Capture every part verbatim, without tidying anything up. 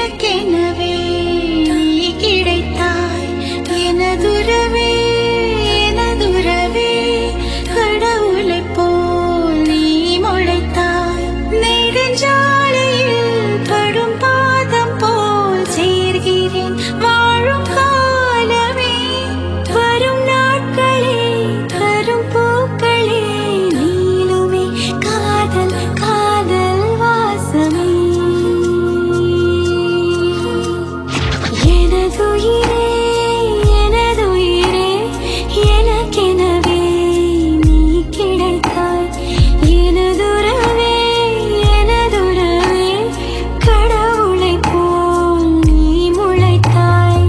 எனக்கெனவே நீ கிடைத்தாய் எனதுறவே எனதுறவே கடவுளைப் போல் நீ முளைத்தாய் நெடுஞ்சாலையில் படும் பாதம் போல் சேர்கிறேன் வாழும் காலமே வரும் நாட்களே தரும் பூக்களே நீளுமே காதல் காதல் வாசமே எனதுயிரே எனதுயிரே எனக்கெனவே நீ கிடைத்தாய் எனதுறவே எனதுறவே கடவுளைப் போல் நீ முளைத்தாய்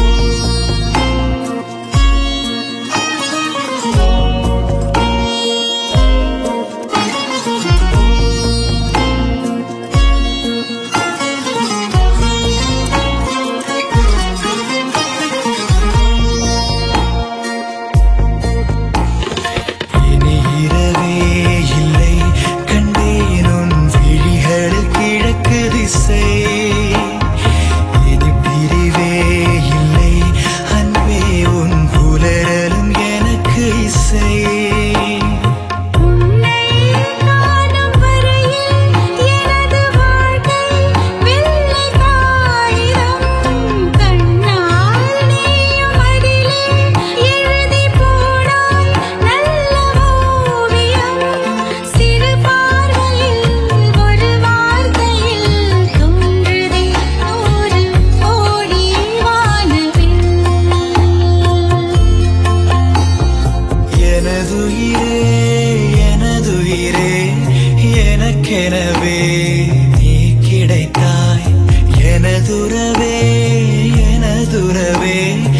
இனி இரவே இல்லை கண்டேன் உன் விழிகளில் கிழக்கு திசை இனி பிரிவே இல்லை அன்பே உன் புலரலும் எனக்கு இசை உன்னை காணும் வரையில் எனது வாழ்க்கை வெள்ளை காகிதம் கண்ணால் நீயும் அதிலே எழுதி போனாய் நல்ல ஓவியம் சிறு பார்வையில் ஒரு வார்த்தையில் தோன்றுதே நூறு கோடி வானவில் எனதுயிரே எனதுயிரே எனக்கெனவே நீ கிடைத்தாய் எனதுறவே எனதுறவே